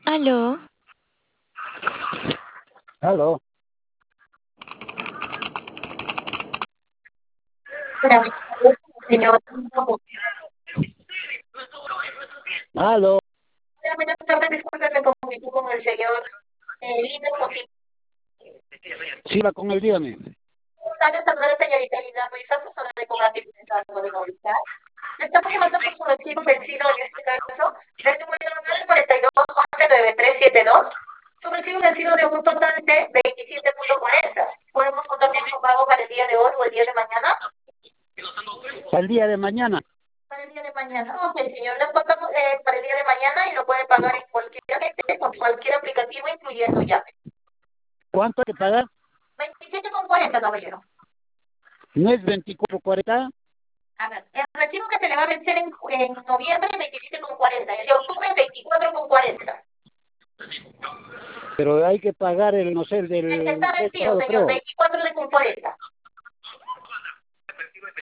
Aló, Aló, Señor, aló. buenas tardes, disculpe, me comunico con el señor Linda Posible. Sí, va con él, dígame. Sabe saludar señorita Linda Luisa, asesora de cobranza y algo de movilidad. Le estamos llamando por su recibo vencido, en este caso, del número 942-119372. Su recibo vencido de un total de 27.40. Podemos contar con su pago para el día de hoy o el día de mañana. Para el día de mañana. Para el día de mañana. Ok, señor, le contamos para el día de mañana y lo puede pagar en cualquier agente, con cualquier aplicativo, incluyendo llave. ¿Cuánto hay que pagar? 27.40, caballero. ¿No es 24.40? A ver, el recibo que se le va a vencer en noviembre es 27.40, el de octubre 24.40. Pero hay que pagar el, no sé, el del Está mes vencido, pasado, señor, creo. 24.40.